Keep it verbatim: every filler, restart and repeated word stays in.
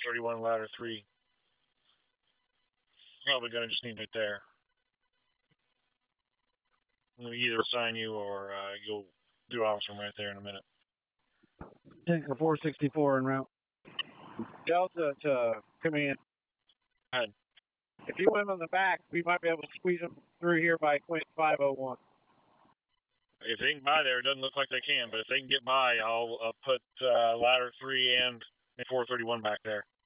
thirty-one ladder three. Probably going to just need it there. We'll either assign you or uh, you'll do officer right there in a minute. Tanker four sixty-four en route. Delta to command. Go ahead. If you went on the back, we might be able to squeeze them through here by Quint five oh one. If they can buy there, it doesn't look like they can, but if they can get by, I'll uh, put uh, ladder three and four thirty-one back there.